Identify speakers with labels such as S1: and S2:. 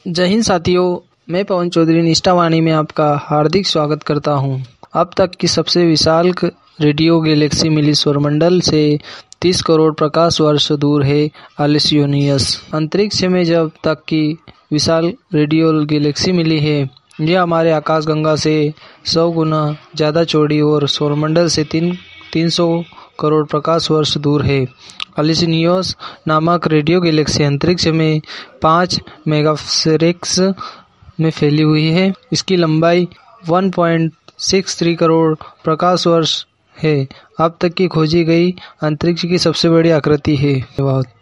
S1: जय हिंद साथियों, मैं पवन चौधरी निष्ठावाणी में आपका हार्दिक स्वागत करता हूं। अब तक की सबसे विशाल रेडियो गैलेक्सी मिली सौरमंडल से 30 करोड़ प्रकाश वर्ष दूर है अल्यूसिनियस। अंतरिक्ष में जब तक की विशाल रेडियो गैलेक्सी मिली है, यह हमारे आकाशगंगा से 100 गुना ज़्यादा चौड़ी और सौरमंडल से 300 करोड़ प्रकाश वर्ष दूर है। अल्यूसिनियस नामक रेडियो गैलेक्सी अंतरिक्ष में 5 मेगापास्कल्स में फैली हुई है। इसकी लंबाई 1.63 करोड़ प्रकाश वर्ष है। अब तक की खोजी गई अंतरिक्ष की सबसे बड़ी आकृति है।